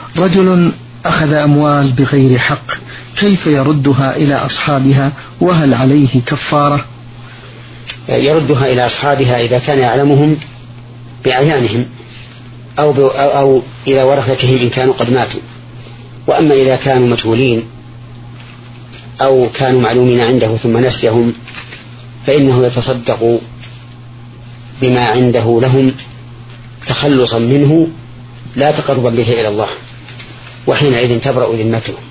رجل أخذ أموال بغير حق، كيف يردها إلى أصحابها، وهل عليه كفارة؟ يردها إلى أصحابها إذا كان يعلمهم بأعيانهم أو إلى ورثتهم إن كانوا قد ماتوا. وأما إذا كانوا مجهولين أو كانوا معلومين عنده ثم نسيهم فإنه يتصدق بما عنده لهم تخلصا منه لا تقربا به إلى الله، وحينئذ تبرأ ذمته.